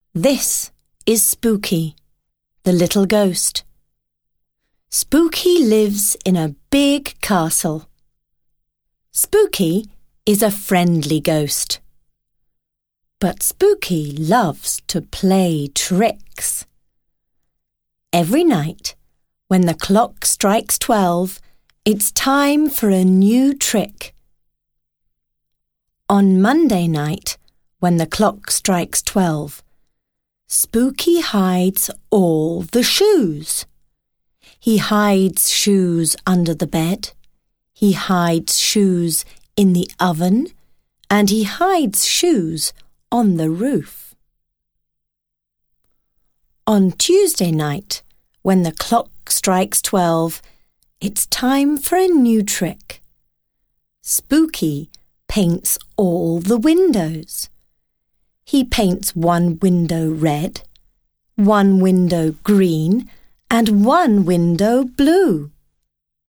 This is Spooky, the little ghost. Spooky lives in a big castle. Spooky is a friendly ghost. But Spooky loves to play tricks. Every night, when the clock strikes 12, it's time for a new trick. On Monday night, when the clock strikes 12, Spooky hides all the shoes. He hides shoes under the bed, he hides shoes in the oven, and he hides shoes on the roof. On Tuesday night, when the clock strikes 12, it's time for a new trick. Spooky paints all the windows. He paints one window red, one window green, and one window blue.